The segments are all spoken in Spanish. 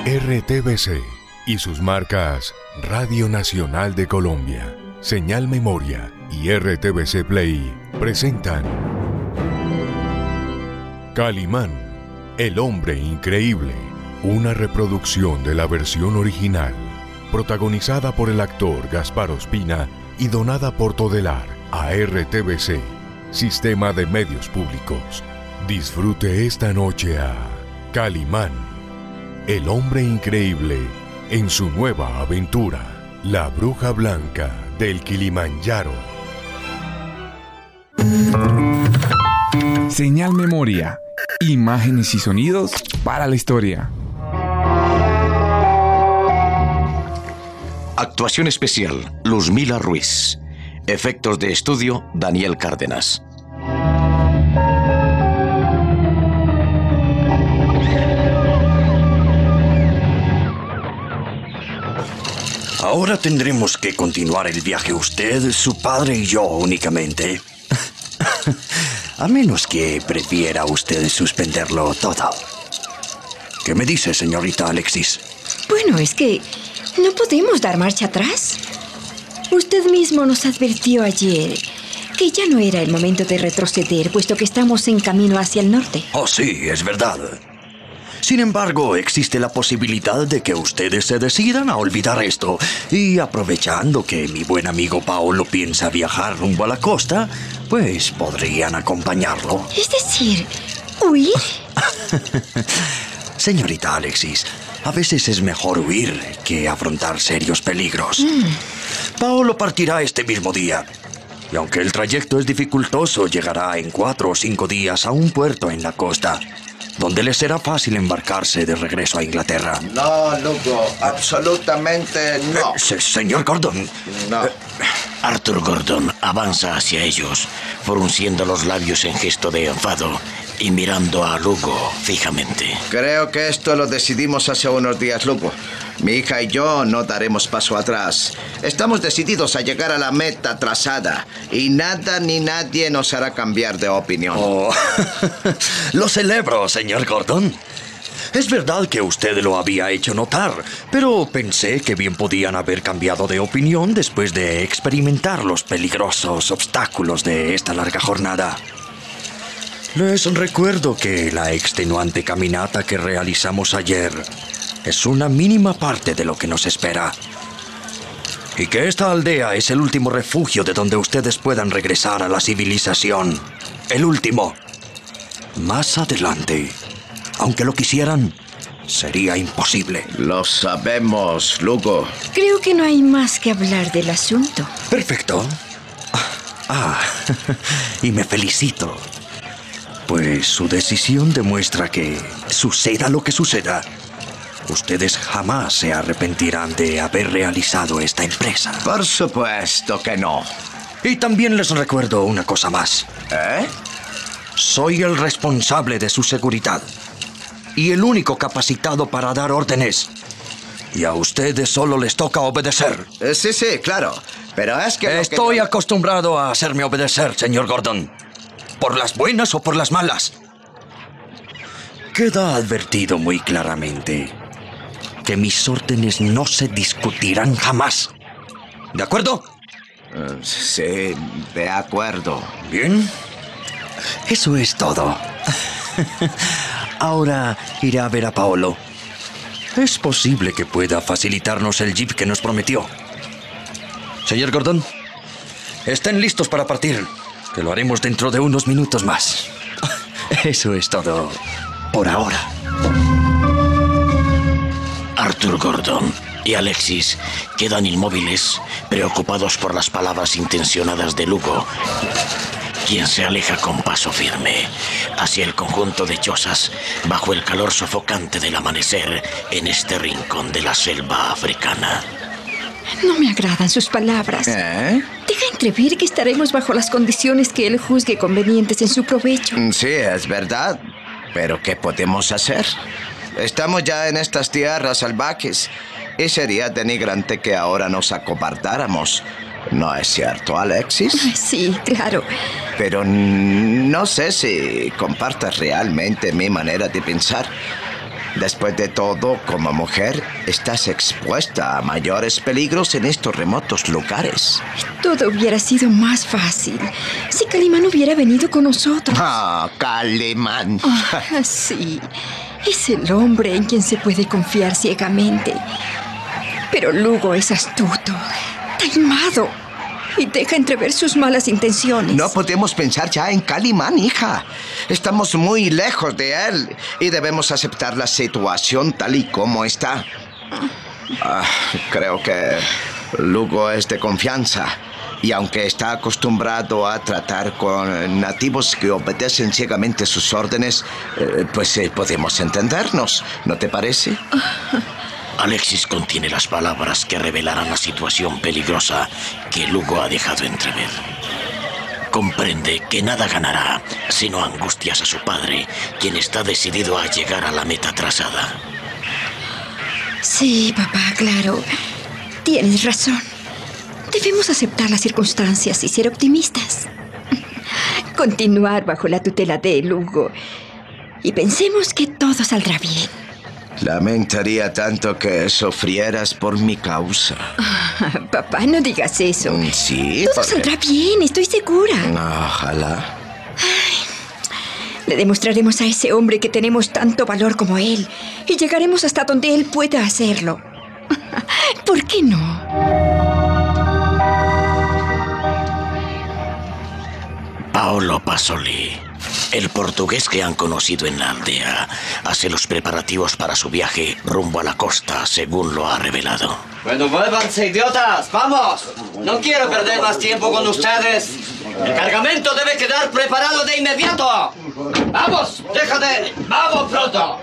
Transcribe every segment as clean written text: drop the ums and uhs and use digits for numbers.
RTBC y sus marcas Radio Nacional de Colombia, Señal Memoria y RTBC Play presentan Calimán, el hombre increíble, una reproducción de la versión original, protagonizada por el actor Gaspar Ospina y donada por Todelar a RTBC, Sistema de Medios Públicos. Disfrute esta noche a Calimán, el hombre increíble, en su nueva aventura, La Bruja Blanca del Kilimanjaro. Señal Memoria, imágenes y sonidos para la historia. Actuación especial, Luzmila Ruiz. Efectos de estudio, Daniel Cárdenas. Ahora tendremos que continuar el viaje usted, su padre y yo únicamente. A menos que prefiera usted suspenderlo todo. ¿Qué me dice, señorita Alexis? Bueno, es que no podemos dar marcha atrás. Usted mismo nos advirtió ayer que ya no era el momento de retroceder, puesto que estamos en camino hacia el norte. Oh, sí, es verdad. Sin embargo, existe la posibilidad de que ustedes se decidan a olvidar esto. Y aprovechando que mi buen amigo Paolo piensa viajar rumbo a la costa, pues podrían acompañarlo. Es decir, ¿huir? Señorita Alexis, a veces es mejor huir que afrontar serios peligros. Paolo partirá este mismo día. Y aunque el trayecto es dificultoso, llegará en 4 o 5 días a un puerto en la costa, donde le será fácil embarcarse de regreso a Inglaterra. No, Lugo, absolutamente no. Señor Gordon. No. Arthur Gordon avanza hacia ellos, frunciendo los labios en gesto de enfado y mirando a Lugo fijamente. Creo que esto lo decidimos hace unos días, Lugo. Mi hija y yo no daremos paso atrás. Estamos decididos a llegar a la meta trazada y nada ni nadie nos hará cambiar de opinión. Oh, lo celebro, señor Gordon. Es verdad que usted lo había hecho notar, pero pensé que bien podían haber cambiado de opinión después de experimentar los peligrosos obstáculos de esta larga jornada. Les recuerdo que la extenuante caminata que realizamos ayer es una mínima parte de lo que nos espera. Y que esta aldea es el último refugio de donde ustedes puedan regresar a la civilización. El último. Más adelante, aunque lo quisieran, sería imposible. Lo sabemos, Lugo. Creo que no hay más que hablar del asunto. Perfecto. Y me felicito. Pues su decisión demuestra que, suceda lo que suceda, ustedes jamás se arrepentirán de haber realizado esta empresa. Por supuesto que no. Y también les recuerdo una cosa más. Soy el responsable de su seguridad y el único capacitado para dar órdenes. Y a ustedes solo les toca obedecer. Sí, claro. Pero es que... Estoy acostumbrado a hacerme obedecer, señor Gordon. Por las buenas o por las malas. Queda advertido muy claramente que mis órdenes no se discutirán jamás. ¿De acuerdo? Sí, de acuerdo. Bien. Eso es todo. Ahora iré a ver a Paolo. Es posible que pueda facilitarnos el jeep que nos prometió. Señor Gordon, estén listos para partir, que lo haremos dentro de unos minutos más. Eso es todo por ahora. Arthur Gordon y Alexis quedan inmóviles, preocupados por las palabras intencionadas de Lugo, quien se aleja con paso firme hacia el conjunto de chozas bajo el calor sofocante del amanecer en este rincón de la selva africana. No me agradan sus palabras. Deja entrever que estaremos bajo las condiciones que él juzgue convenientes en su provecho. Sí, es verdad. Pero ¿qué podemos hacer? Estamos ya en estas tierras salvajes y sería denigrante que ahora nos acobardáramos. ¿No es cierto, Alexis? Sí, claro. Pero no sé si compartas realmente mi manera de pensar. Después de todo, como mujer, estás expuesta a mayores peligros en estos remotos lugares. Todo hubiera sido más fácil si Calimán hubiera venido con nosotros. Ah, Calimán. Sí, es el hombre en quien se puede confiar ciegamente. Pero Lugo es astuto, taimado y deja entrever sus malas intenciones. No podemos pensar ya en Calimán, hija. Estamos muy lejos de él y debemos aceptar la situación tal y como está. Creo que Lugo es de confianza. Y aunque está acostumbrado a tratar con nativos que obedecen ciegamente sus órdenes, pues podemos entendernos, ¿no te parece? Alexis contiene las palabras que revelarán la situación peligrosa que Lugo ha dejado entrever. Comprende que nada ganará, sino angustias a su padre, quien está decidido a llegar a la meta trazada. Sí, papá, claro. Tienes razón. Debemos aceptar las circunstancias y ser optimistas. Continuar bajo la tutela de Lugo. Y pensemos que todo saldrá bien. Lamentaría tanto que sufrieras por mi causa. Papá, no digas eso. Sí, todo saldrá bien, estoy segura. Ojalá. Le demostraremos a ese hombre que tenemos tanto valor como él. Y llegaremos hasta donde él pueda hacerlo. ¿Por qué no? Paolo Pasoli, el portugués que han conocido en la aldea, hace los preparativos para su viaje rumbo a la costa, según lo ha revelado. Bueno, vuélvanse, idiotas, ¡vamos! No quiero perder más tiempo con ustedes. El cargamento debe quedar preparado de inmediato. ¡Vamos! ¡Déjate! ¡Vamos pronto!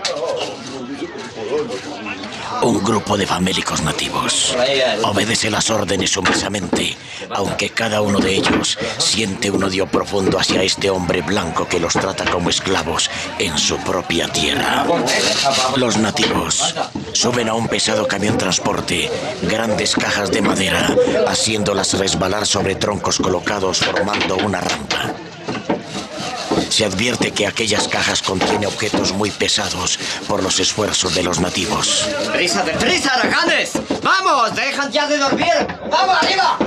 Un grupo de famélicos nativos obedece las órdenes sumisamente, aunque cada uno de ellos siente un odio profundo hacia este hombre blanco que los trata como esclavos en su propia tierra. Los nativos suben a un pesado camión transporte grandes cajas de madera, haciéndolas resbalar sobre troncos colocados formando una rampa. Se advierte que aquellas cajas contienen objetos muy pesados por los esfuerzos de los nativos. ¡Prisa, deprisa, huracanes! ¡Vamos! ¡Dejan ya de dormir! ¡Vamos, arriba!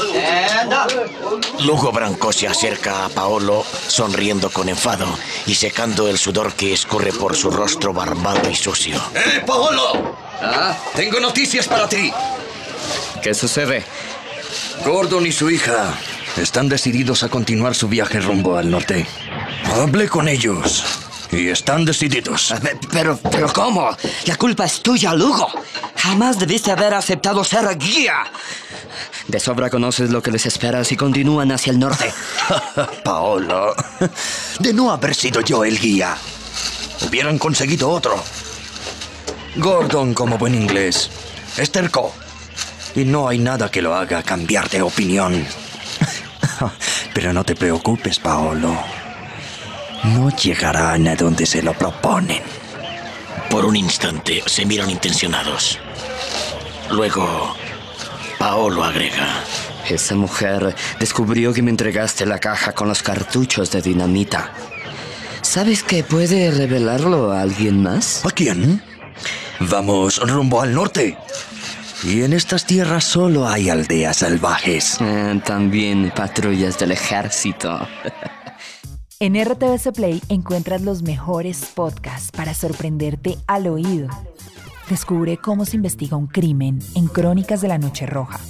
Lugo Branco se acerca a Paolo, sonriendo con enfado y secando el sudor que escurre por su rostro barbado y sucio. Paolo! Tengo noticias para ti. ¿Qué sucede? Gordon y su hija están decididos a continuar su viaje rumbo al norte. Hablé con ellos y están decididos. Pero ¿cómo? La culpa es tuya, Lugo. Jamás debiste haber aceptado ser guía. De sobra conoces lo que les espera si continúan hacia el norte. Paolo, de no haber sido yo el guía, hubieran conseguido otro. Gordon, como buen inglés, es terco. Y no hay nada que lo haga cambiar de opinión. Pero no te preocupes, Paolo. No llegarán a donde se lo proponen. Por un instante se miran intencionados. Luego, Paolo agrega: Esa mujer descubrió que me entregaste la caja con los cartuchos de dinamita. ¿Sabes que puede revelarlo a alguien más? ¿A quién? Vamos rumbo al norte. Y en estas tierras solo hay aldeas salvajes. También patrullas del ejército. En RTVC Play encuentras los mejores podcasts para sorprenderte al oído. Descubre cómo se investiga un crimen en Crónicas de la Noche Roja.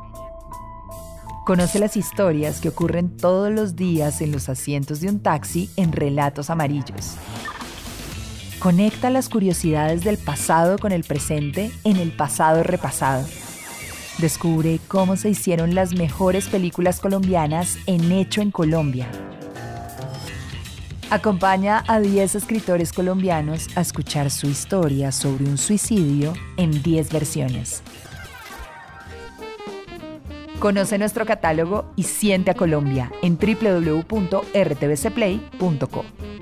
Conoce las historias que ocurren todos los días en los asientos de un taxi en Relatos Amarillos. Conecta las curiosidades del pasado con el presente en El Pasado Repasado. Descubre cómo se hicieron las mejores películas colombianas en Hecho en Colombia. Acompaña a 10 escritores colombianos a escuchar su historia sobre un suicidio en 10 versiones. Conoce nuestro catálogo y siente a Colombia en www.rtvcplay.co.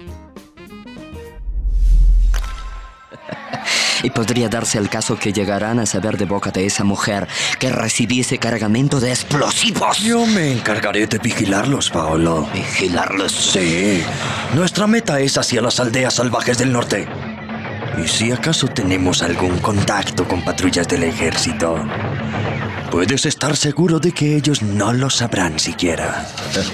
Y podría darse el caso que llegarán a saber de boca de esa mujer que recibiese cargamento de explosivos. Yo me encargaré de vigilarlos, Paolo. ¿Vigilarlos? Sí. Nuestra meta es hacia las aldeas salvajes del norte. ¿Y si acaso tenemos algún contacto con patrullas del ejército? Puedes estar seguro de que ellos no lo sabrán siquiera.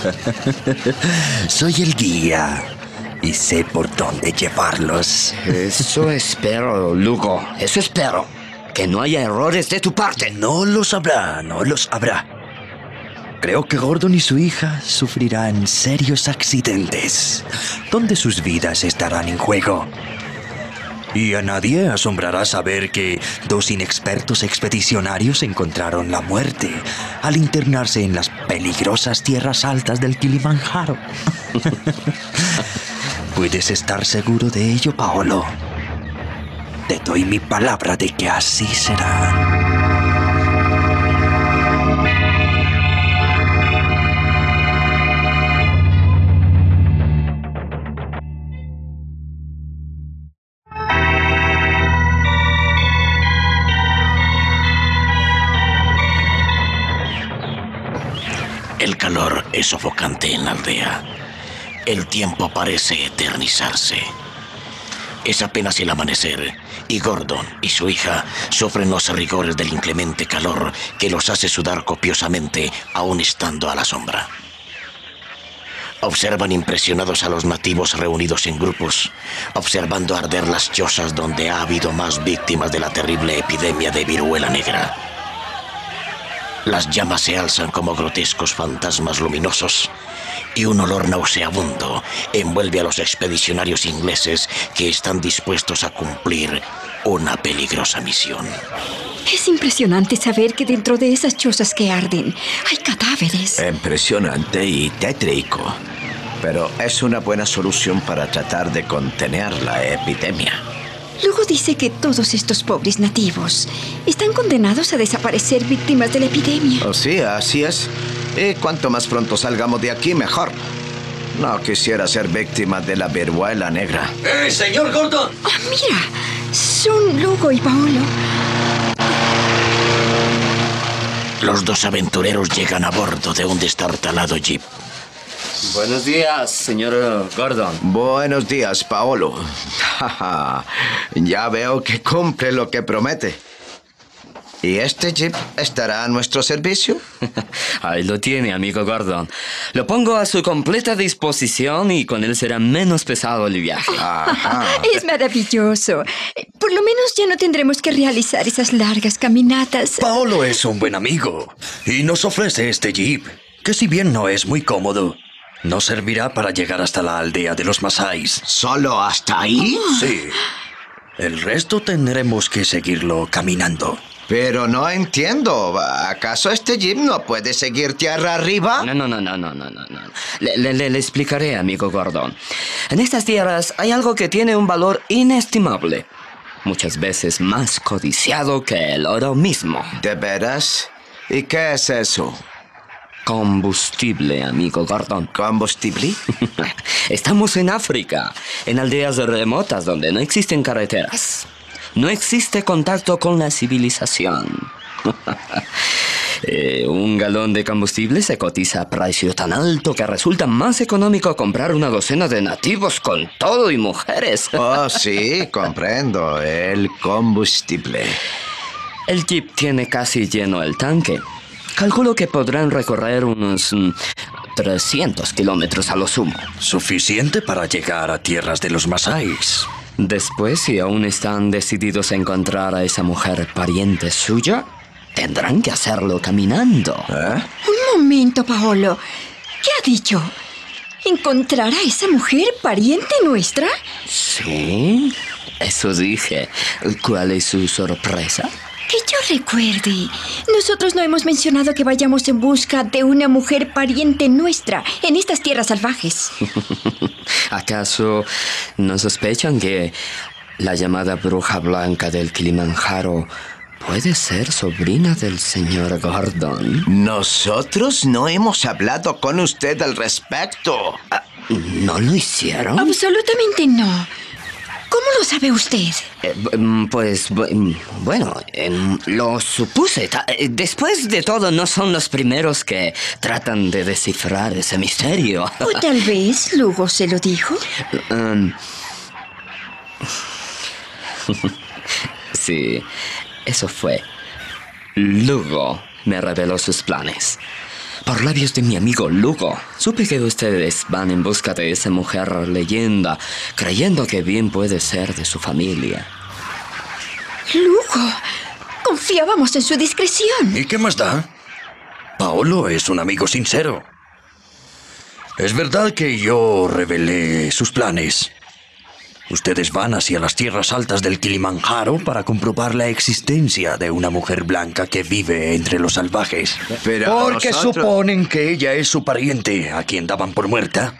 Soy el guía y sé por dónde llevarlos. Eso espero, Lugo. Eso espero. Que no haya errores de tu parte. No los habrá, no los habrá. Creo que Gordon y su hija sufrirán serios accidentes, donde sus vidas estarán en juego. Y a nadie asombrará saber que 2 inexpertos expedicionarios encontraron la muerte al internarse en las peligrosas tierras altas del Kilimanjaro. Puedes estar seguro de ello, Paolo. Te doy mi palabra de que así será. El calor es sofocante en la aldea. El tiempo parece eternizarse. Es apenas el amanecer y Gordon y su hija sufren los rigores del inclemente calor que los hace sudar copiosamente aún estando a la sombra. Observan impresionados a los nativos reunidos en grupos, observando arder las chozas donde ha habido más víctimas de la terrible epidemia de viruela negra. Las llamas se alzan como grotescos fantasmas luminosos y un olor nauseabundo envuelve a los expedicionarios ingleses que están dispuestos a cumplir una peligrosa misión. Es impresionante saber que dentro de esas chozas que arden hay cadáveres. Impresionante y tétrico. Pero es una buena solución para tratar de contener la epidemia. Luego dice que todos estos pobres nativos están condenados a desaparecer víctimas de la epidemia. Oh, sí, así es. Y cuanto más pronto salgamos de aquí, mejor. No quisiera ser víctima de la viruela negra. ¡Señor Gordon! ¡Oh, mira! Son Lugo y Paolo. Los 2 aventureros llegan a bordo de un destartalado jeep. Buenos días, señor Gordon. Buenos días, Paolo. Ya veo que cumple lo que promete. ¿Y este jeep estará a nuestro servicio? Ahí lo tiene, amigo Gordon. Lo pongo a su completa disposición y con él será menos pesado el viaje. Ajá. Es maravilloso. Por lo menos ya no tendremos que realizar esas largas caminatas. Paolo es un buen amigo y nos ofrece este jeep, que si bien no es muy cómodo, nos servirá para llegar hasta la aldea de los Masáis. ¿Solo hasta ahí? Sí. El resto tendremos que seguirlo caminando. Pero no entiendo. ¿Acaso este jeep no puede seguir tierra arriba? No. Le explicaré, amigo Gordon. En estas tierras hay algo que tiene un valor inestimable. Muchas veces más codiciado que el oro mismo. ¿De veras? ¿Y qué es eso? Combustible, amigo Gordon. ¿Combustible? Estamos en África, en aldeas remotas donde no existen carreteras. No existe contacto con la civilización. Un galón de combustible se cotiza a precio tan alto que resulta más económico comprar una docena de nativos con todo y mujeres. Oh, sí, comprendo. El combustible. El jeep tiene casi lleno el tanque. Calculo que podrán recorrer unos 300 kilómetros a lo sumo. Suficiente para llegar a tierras de los Masáis. Después, si aún están decididos a encontrar a esa mujer pariente suya, tendrán que hacerlo caminando. Un momento, Paolo. ¿Qué ha dicho? ¿Encontrar a esa mujer pariente nuestra? Sí, eso dije. ¿Cuál es su sorpresa? Que yo recuerde, nosotros no hemos mencionado que vayamos en busca de una mujer pariente nuestra en estas tierras salvajes. ¿Acaso no sospechan que la llamada bruja blanca del Kilimanjaro puede ser sobrina del señor Gordon? Nosotros no hemos hablado con usted al respecto. ¿No lo hicieron? Absolutamente no. ¿Cómo lo sabe usted? Pues, bueno, lo supuse. Después de todo, no son los primeros que tratan de descifrar ese misterio. O tal vez Lugo se lo dijo. Sí, eso fue. Lugo me reveló sus planes. Por labios de mi amigo Lugo, supe que ustedes van en busca de esa mujer leyenda, creyendo que bien puede ser de su familia. Lugo, confiábamos en su discreción. ¿Y qué más da? Paolo es un amigo sincero. Es verdad que yo revelé sus planes. Ustedes van hacia las tierras altas del Kilimanjaro para comprobar la existencia de una mujer blanca que vive entre los salvajes. Pero porque suponen que ella es su pariente, a quien daban por muerta.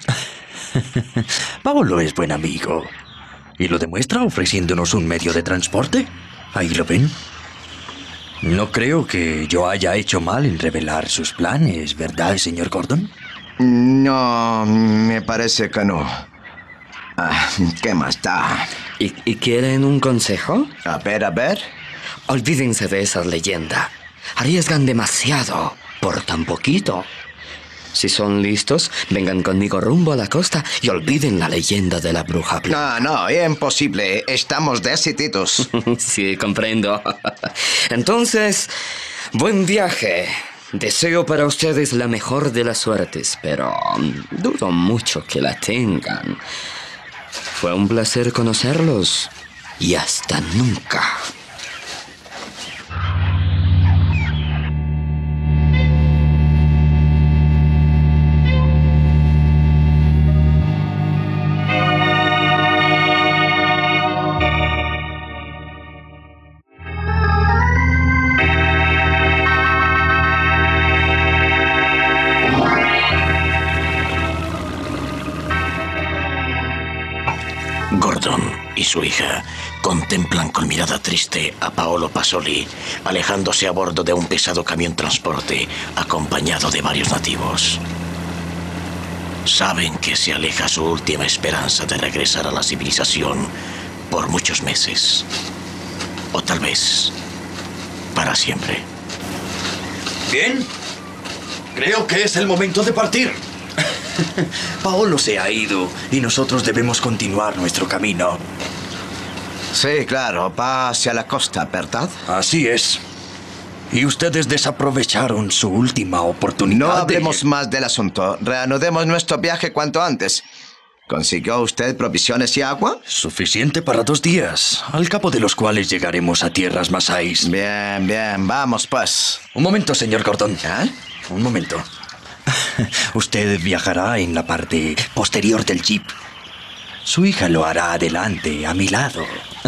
Paolo es buen amigo. Y lo demuestra ofreciéndonos un medio de transporte. Ahí lo ven. No creo que yo haya hecho mal en revelar sus planes, ¿verdad, señor Gordon? No, me parece que no. ¿Qué más da? ¿Y quieren un consejo? A ver. Olvídense de esa leyenda. Arriesgan demasiado por tan poquito. Si son listos, vengan conmigo rumbo a la costa y olviden la leyenda de la bruja blanca. No, imposible. Estamos decididos. Sí, comprendo. Entonces, buen viaje. Deseo para ustedes la mejor de las suertes, pero dudo mucho que la tengan. Fue un placer conocerlos y hasta nunca. Gordon y su hija contemplan con mirada triste a Paolo Pasoli alejándose a bordo de un pesado camión transporte acompañado de varios nativos. Saben que se aleja su última esperanza de regresar a la civilización por muchos meses. O tal vez para siempre. Bien. Creo que es el momento de partir. Paolo se ha ido y nosotros debemos continuar nuestro camino. Sí, claro, va hacia la costa, ¿verdad? Así es. Y ustedes desaprovecharon su última oportunidad. No hablemos más del asunto. Reanudemos nuestro viaje cuanto antes. ¿Consiguió usted provisiones y agua? Suficiente para 2 días, al cabo de los cuales llegaremos a tierras masáis. Bien, vamos pues. Un momento, señor Gordon. ¿Eh? Un momento. Usted viajará en la parte posterior del jeep. Su hija lo hará adelante, a mi lado.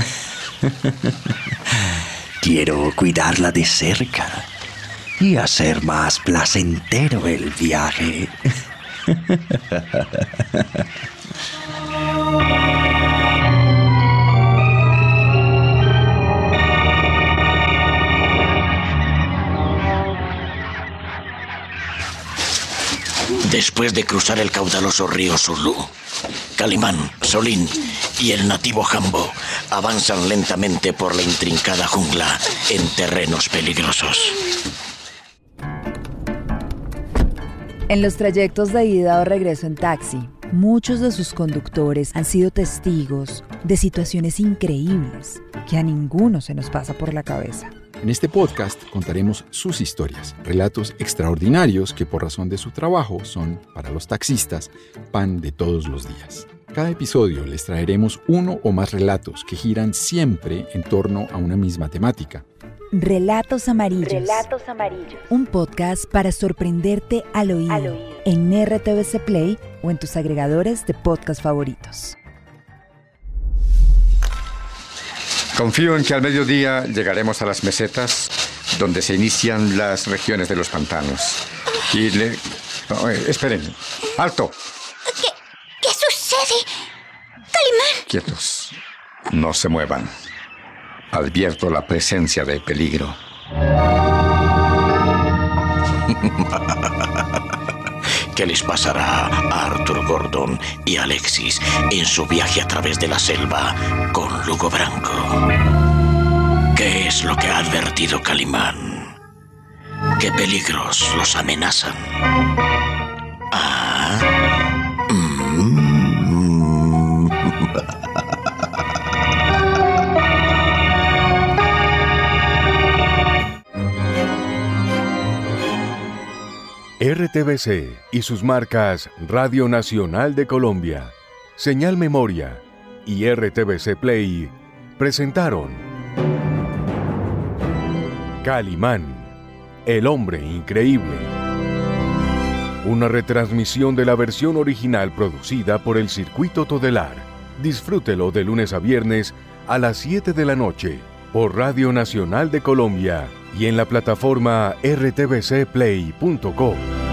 Quiero cuidarla de cerca y hacer más placentero el viaje. Después de cruzar el caudaloso río Zulu, Calimán, Solín y el nativo Jambo avanzan lentamente por la intrincada jungla en terrenos peligrosos. En los trayectos de ida o regreso en taxi, muchos de sus conductores han sido testigos de situaciones increíbles que a ninguno se nos pasa por la cabeza. En este podcast contaremos sus historias, relatos extraordinarios que por razón de su trabajo son, para los taxistas, pan de todos los días. Cada episodio les traeremos uno o más relatos que giran siempre en torno a una misma temática. Relatos Amarillos. Relatos Amarillos. Un podcast para sorprenderte al oído. En RTVC Play o en tus agregadores de podcast favoritos. Confío en que al mediodía llegaremos a las mesetas donde se inician las regiones de los pantanos. Y esperen. ¡Alto! ¿Qué sucede? ¡Calimán! Quietos. No se muevan. Advierto la presencia de peligro. ¿Qué les pasará a Arthur Gordon y Alexis en su viaje a través de la selva con Lugo Branco? ¿Qué es lo que ha advertido Calimán? ¿Qué peligros los amenazan? RTBC y sus marcas Radio Nacional de Colombia, Señal Memoria y RTBC Play presentaron Calimán, el hombre increíble. Una retransmisión de la versión original producida por el Circuito Todelar. Disfrútelo de lunes a viernes a las 7 de la noche por Radio Nacional de Colombia y en la plataforma rtbcplay.co.